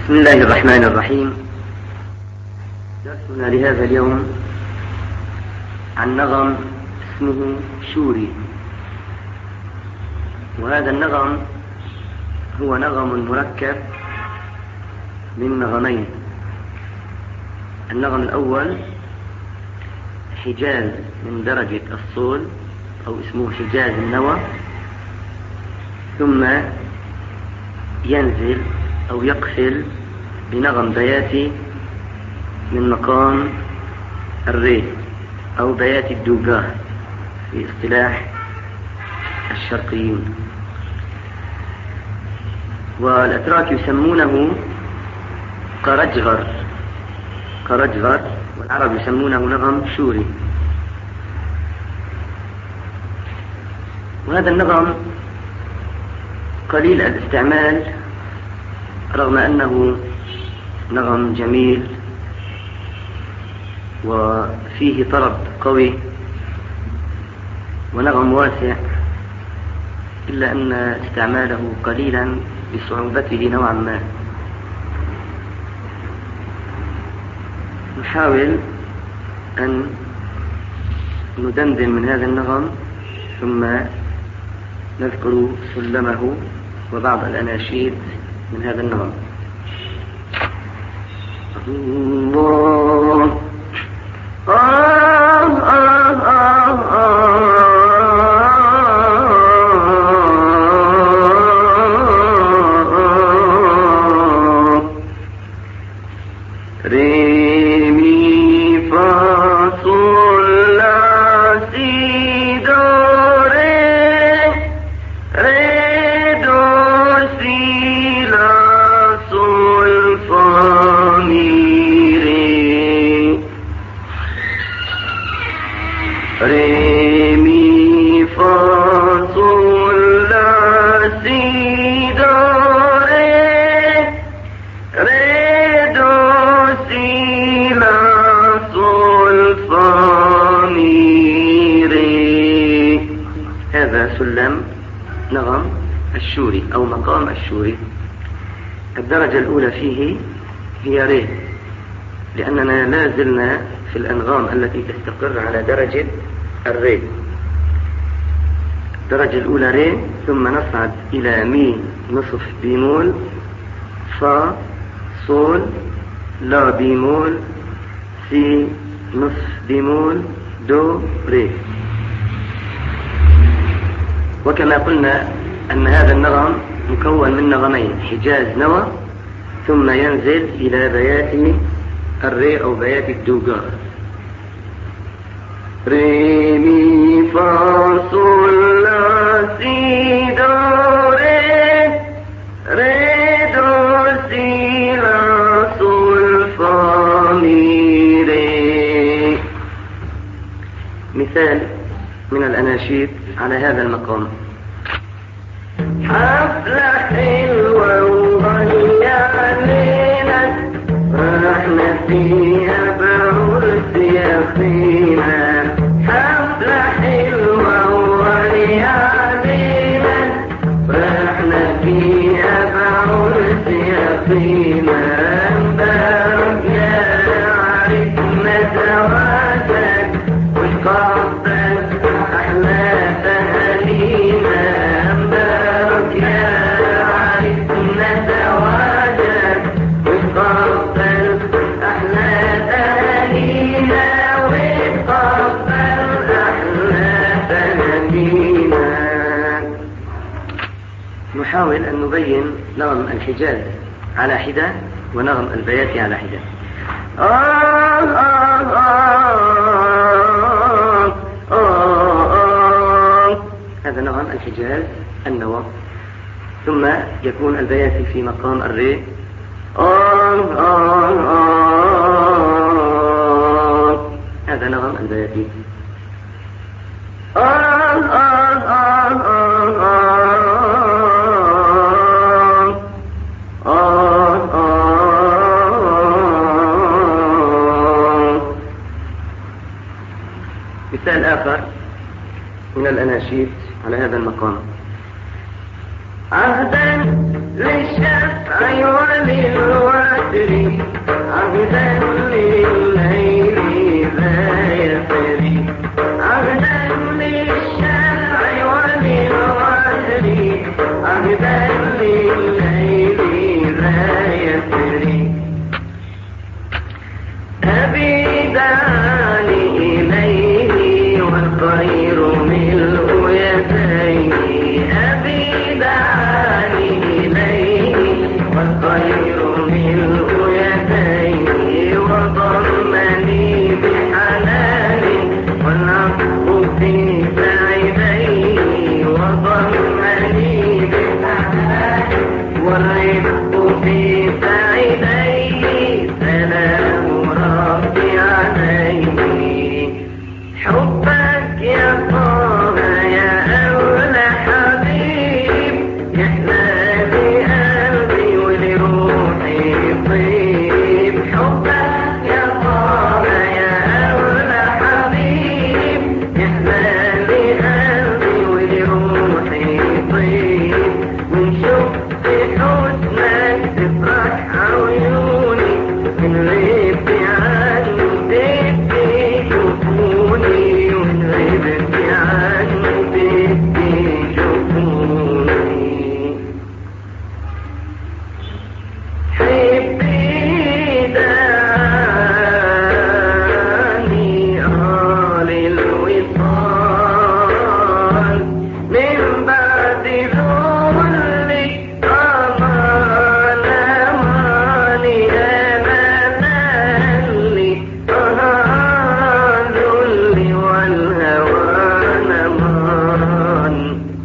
بسم الله الرحمن الرحيم. درسنا لهذا اليوم عن نغم اسمه شوري، وهذا النغم هو نغم مركب من نغمين. النغم الأول حجاز من درجة الصول أو اسمه حجاز النوى، ثم ينزل أو يقفل بنغم بياتي من مقام الري أو بياتي الدوغاه في اصطلاح الشرقيين، والأتراك يسمونه قرجغر، والعرب يسمونه نغم شوري. وهذا النغم قليل الاستعمال رغم أنه نغم جميل وفيه طرب قوي ونغم واسع، إلا أن استعماله قليلا بصعوبته نوعا ما. نحاول أن ندندن من هذا النغم ثم نذكر سلمه وبعض الأناشيد من هذا النغم. الله ري مي فا صول لا سي دو ري ري دو سي لا صول فا مي ري ري مي فا صول لا سي دو ري ري دو سي لا صول فا مي ري. هذا سلم نغم الشوري أو مقام الشوري. الدرجة الأولى فيه هي ري، لأننا لا زلنا في الأنغام التي تستقر على درجة الري. الدرجة الأولى ري، ثم نصعد إلى مي نصف بيمول، فا صول، لا بيمول، سي نصف بيمول، دو ري. وكما قلنا أن هذا النغم مكون من نغمين، حجاز نوى ثم ينزل إلى بيات الري أو بيات الدوغار. ري مي فا صول لا سي دو ري ري دو سي لا صول فا مي ري. مثال من الأناشيد على هذا المقام. حفلة حلوة وغيالينا رحنا فيها بعرس يخينا، حفلة حلوة وغيالينا رحنا فيها بعرس يخينا. مبارك يا عريسنا زواجك وتقبل أحلى تهانينا. مبارك يا عريسنا زواجك وتقبل أحلى تهانينا وتقبل أحلى تهانينا. نحاول أن نبين نغم الحجاز على حدة ونغم البيات على حدة. هذا نغم الحجاز النوى، ثم يكون البياتي في مقام الري. هذا نغم البياتي. مثال آخر من الأناشيد على هذا المقام. عهدا للشفع وللوالد خير من